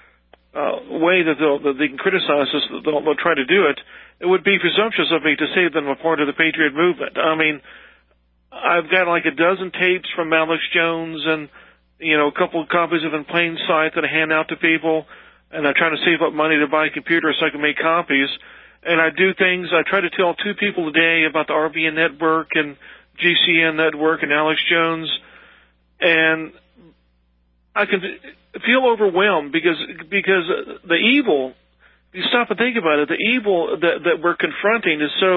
way that they can criticize us, they'll try to do it. It would be presumptuous of me to say that I'm a part of the Patriot movement. I mean, I've got like a dozen tapes from Alex Jones and, a couple of copies of In Plain Sight that I hand out to people, and I'm trying to save up money to buy a computer so I can make copies. And I do things, I try to tell 2 people a day about the RBN network and GCN network and Alex Jones, and I can feel overwhelmed because the evil, you stop and think about it, the evil that we're confronting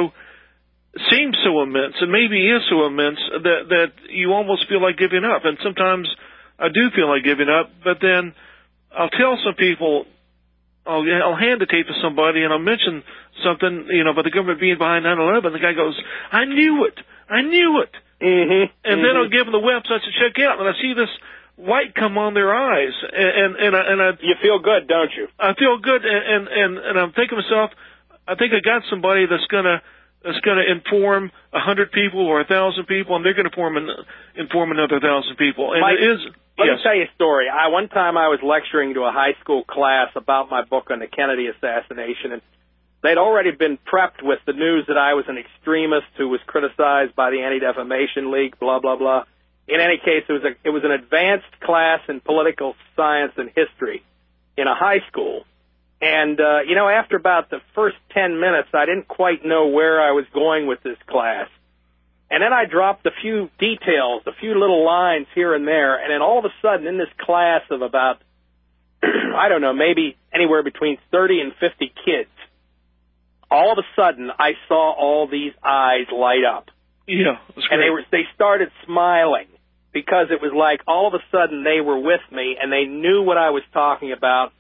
seems so immense, and maybe is so immense that you almost feel like giving up. And sometimes I do feel like giving up, but then I'll tell some people, I'll hand the tape to somebody, and I'll mention something, about the government being behind 9/11. The guy goes, I knew it. Mm-hmm. And then I'll give them the websites to check out, and I see this light come on their eyes, and I you feel good, don't you? I feel good, and I'm thinking to myself, I think I got somebody that's gonna inform 100 people or 1,000 people, and they're gonna inform another 1,000 people. And Mike, it is. Let me tell you a story. One time I was lecturing to a high school class about my book on the Kennedy assassination, and they'd already been prepped with the news that I was an extremist who was criticized by the Anti-Defamation League, blah, blah, blah. In any case, it was an advanced class in political science and history in a high school. And, after about the first 10 minutes, I didn't quite know where I was going with this class. And then I dropped a few details, a few little lines here and there, and then all of a sudden in this class of about, I don't know, maybe anywhere between 30 and 50 kids, all of a sudden I saw all these eyes light up. Yeah, and they started smiling because it was like all of a sudden they were with me and they knew what I was talking about.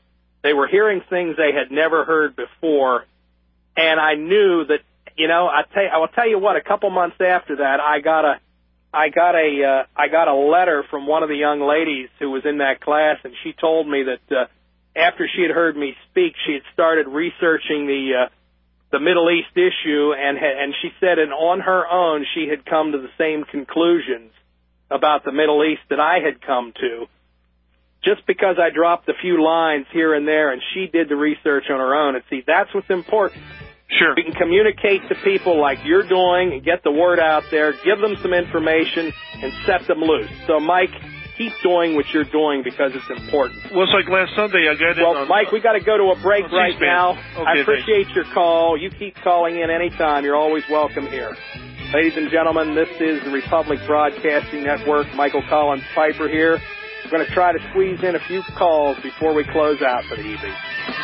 They were hearing things they had never heard before, and I knew that, I will tell you what, a couple months after that, I got a letter from one of the young ladies who was in that class, and she told me that after she had heard me speak, she had started researching the Middle East issue, and she said, and on her own, she had come to the same conclusions about the Middle East that I had come to. Just because I dropped a few lines here and there, and she did the research on her own. And see, that's what's important. Sure. We can communicate to people like you're doing and get the word out there, give them some information, and set them loose. So, Mike, keep doing what you're doing because it's important. Well, it's like last Sunday I got in. Well, Mike, we got to go to a break right now. Okay, I appreciate your call. You keep calling in anytime. You're always welcome here. Ladies and gentlemen, this is the Republic Broadcasting Network. Michael Collins Piper here. We're going to try to squeeze in a few calls before we close out for the evening.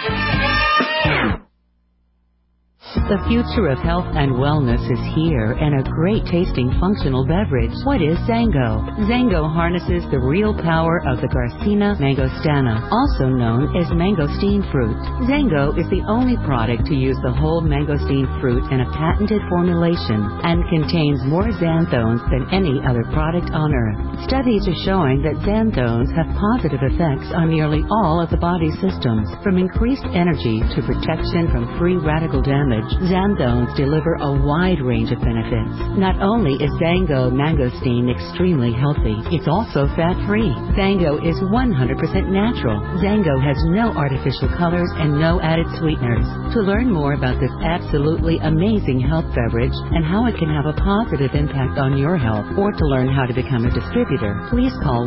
The future of health and wellness is here in a great tasting functional beverage. What is Zango? Zango harnesses the real power of the Garcinia mangostana, also known as mangosteen fruit. Zango is the only product to use the whole mangosteen fruit in a patented formulation and contains more xanthones than any other product on earth. Studies are showing that xanthones have positive effects on nearly all of the body's systems, from increased energy to protection from free radical damage. Xanthones deliver a wide range of benefits. Not only is Zango mangosteen extremely healthy, it's also fat-free. Zango is 100% natural. Zango has no artificial colors and no added sweeteners. To learn more about this absolutely amazing health beverage and how it can have a positive impact on your health, or to learn how to become a distributor, please call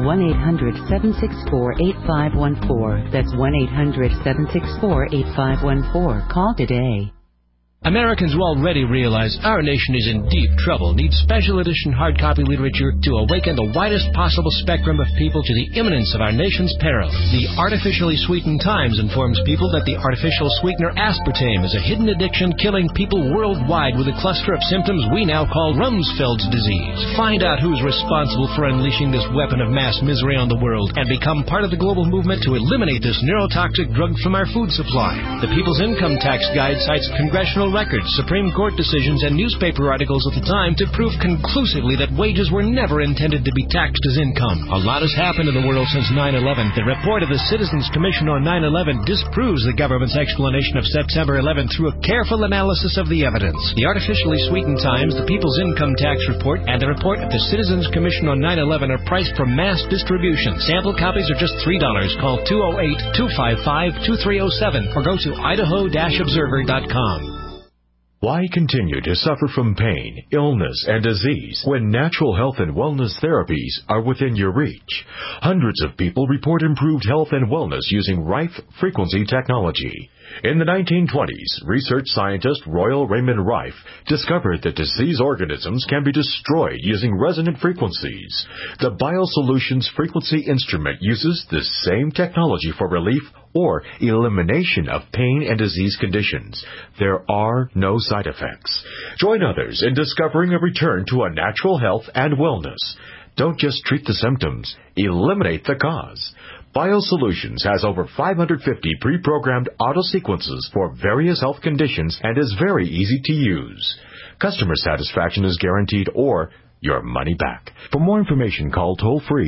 1-800-764-8514. That's 1-800-764-8514. Call today. Americans will already realize our nation is in deep trouble, needs special edition hard copy literature to awaken the widest possible spectrum of people to the imminence of our nation's peril. The Artificially Sweetened Times informs people that the artificial sweetener aspartame is a hidden addiction killing people worldwide with a cluster of symptoms we now call Rumsfeld's disease. Find out who's responsible for unleashing this weapon of mass misery on the world and become part of the global movement to eliminate this neurotoxic drug from our food supply. The People's Income Tax Guide cites congressional records, Supreme Court decisions, and newspaper articles at the time to prove conclusively that wages were never intended to be taxed as income. A lot has happened in the world since 9/11. The report of the Citizens Commission on 9/11 disproves the government's explanation of September 11 through a careful analysis of the evidence. The Artificially Sweetened Times, the People's Income Tax Report, and the report of the Citizens Commission on 9/11 are priced for mass distribution. Sample copies are just $3. Call 208-255-2307 or go to idaho-observer.com. Why continue to suffer from pain, illness, and disease when natural health and wellness therapies are within your reach? Hundreds of people report improved health and wellness using Rife frequency technology. In the 1920s, research scientist Royal Raymond Rife discovered that disease organisms can be destroyed using resonant frequencies. The BioSolutions frequency instrument uses the same technology for relief or elimination of pain and disease conditions. There are no side effects. Join others in discovering a return to a natural health and wellness. Don't just treat the symptoms, eliminate the cause. BioSolutions has over 550 pre-programmed auto-sequences for various health conditions and is very easy to use. Customer satisfaction is guaranteed or your money back. For more information, call toll-free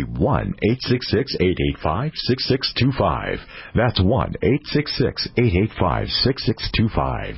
1-866-885-6625. That's 1-866-885-6625.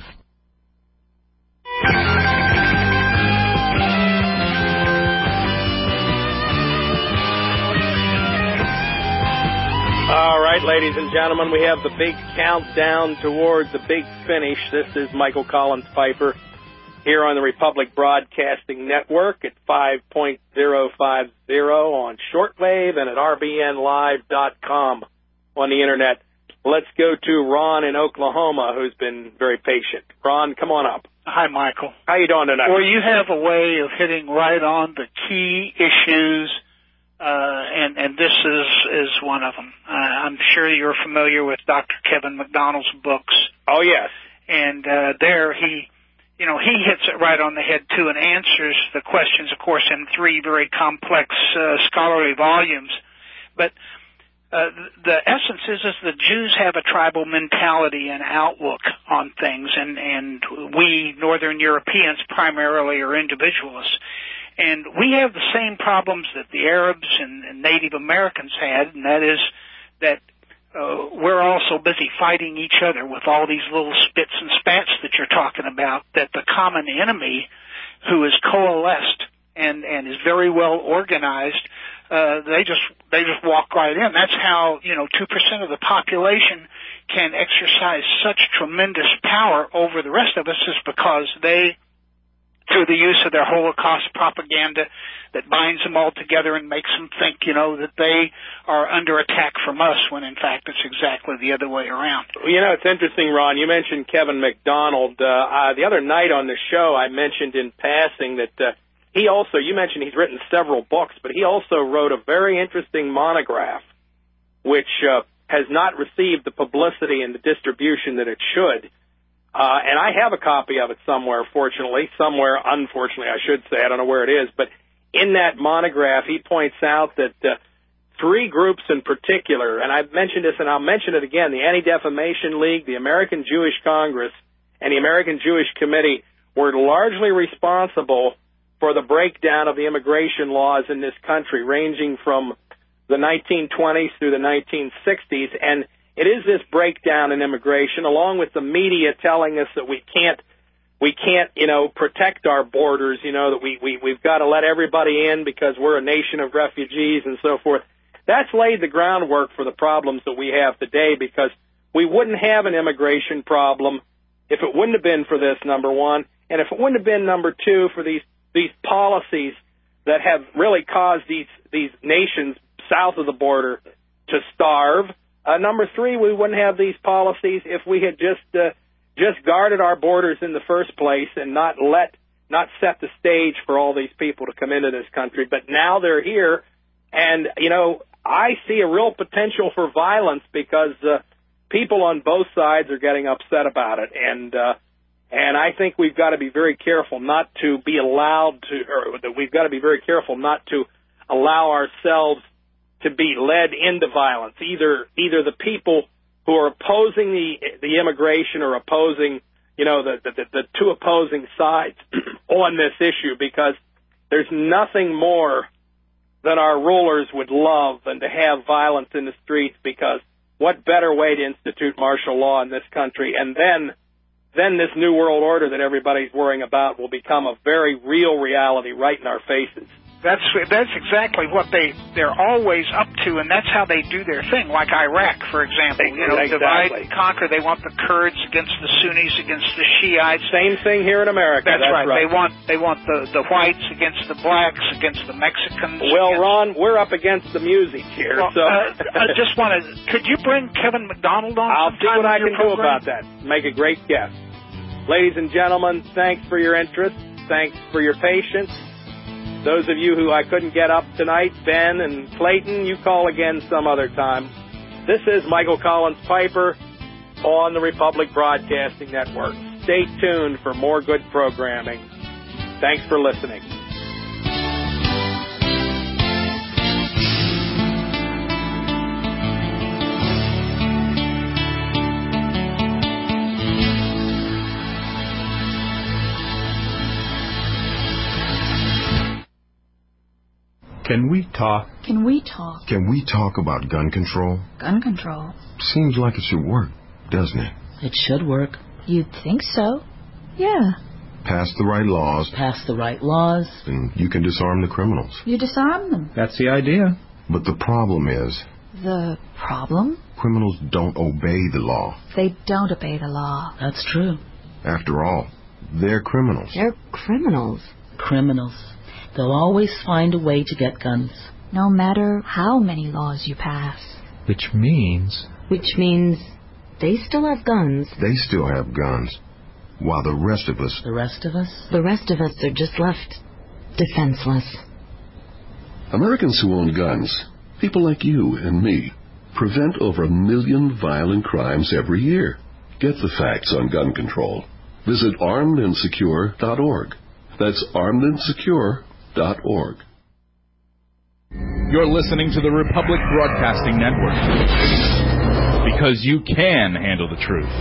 All right, ladies and gentlemen, we have the big countdown towards the big finish. This is Michael Collins Piper here on the Republic Broadcasting Network at 5.050 on shortwave and at rbnlive.com on the Internet. Let's go to Ron in Oklahoma, who's been very patient. Ron, come on up. Hi, Michael. How you doing tonight? Well, you have a way of hitting right on the key issues, and this is one of them. I'm sure you're familiar with Dr. Kevin McDonald's books. Oh, yes. And there he hits it right on the head, too, and answers the questions, of course, in 3 very complex scholarly volumes. But the essence is the Jews have a tribal mentality and outlook on things, and we Northern Europeans primarily are individualists. And we have the same problems that the Arabs and Native Americans had, and that is that we're all so busy fighting each other with all these little spits and spats that you're talking about, that the common enemy, who is coalesced and is very well organized, they just walk right in. That's how 2% of the population can exercise such tremendous power over the rest of us, is because they, through the use of their Holocaust propaganda that binds them all together and makes them think, that they are under attack from us, when in fact it's exactly the other way around. It's interesting, Ron. You mentioned Kevin McDonald. The other night on the show, I mentioned in passing that he also, you mentioned he's written several books, but he also wrote a very interesting monograph, which has not received the publicity and the distribution that it should. And I have a copy of it somewhere, fortunately. Somewhere, unfortunately, I should say. I don't know where it is. But in that monograph, he points out that three groups in particular, and I've mentioned this and I'll mention it again, the Anti-Defamation League, the American Jewish Congress, and the American Jewish Committee were largely responsible for the breakdown of the immigration laws in this country, ranging from the 1920s through the 1960s. And it is this breakdown in immigration, along with the media telling us that we can't, protect our borders, that we've got to let everybody in because we're a nation of refugees and so forth. That's laid the groundwork for the problems that we have today, because we wouldn't have an immigration problem if it wouldn't have been for this, number one, and if it wouldn't have been, number two, for these policies that have really caused these nations south of the border to starve. Number three, we wouldn't have these policies if we had just guarded our borders in the first place and not set the stage for all these people to come into this country. But now they're here, and I see a real potential for violence, because people on both sides are getting upset about it, and I think we've got to be very careful not to be allowed to, or that we've got to be very careful not to allow ourselves to be led into violence. Either the people who are opposing the immigration or opposing, the two opposing sides on this issue, because there's nothing more than our rulers would love than to have violence in the streets, because what better way to institute martial law in this country? And then this new world order that everybody's worrying about will become a very real reality right in our faces. That's exactly what they're always up to, and that's how they do their thing. Like Iraq, for example, exactly. Divide and conquer. They want the Kurds against the Sunnis, against the Shiites. Same thing here in America. That's right. They want the whites against the blacks, against the Mexicans. Well, Ron, we're up against the music here. Well, so I just want to. Could you bring Kevin McDonald on? I'll see what I can do program? about that. Make a great guest. Ladies and gentlemen, thanks for your interest. Thanks for your patience. Those of you who I couldn't get up tonight, Ben and Clayton, you call again some other time. This is Michael Collins Piper on the Republic Broadcasting Network. Stay tuned for more good programming. Thanks for listening. Can we talk? Can we talk? Can we talk about gun control? Gun control? Seems like it should work, doesn't it? It should work. You'd think so. Yeah. Pass the right laws. Pass the right laws. And you can disarm the criminals. You disarm them. That's the idea. But the problem is... The problem? Criminals don't obey the law. They don't obey the law. That's true. After all, they're criminals. They're criminals. Criminals. They'll always find a way to get guns. No matter how many laws you pass. Which means they still have guns. They still have guns. While the rest of us... The rest of us? The rest of us are just left defenseless. Americans who own guns, people like you and me, prevent over 1 million violent crimes every year. Get the facts on gun control. Visit armedandsecure.org. That's armedandsecure.org. You're listening to the Republic Broadcasting Network. Because you can handle the truth.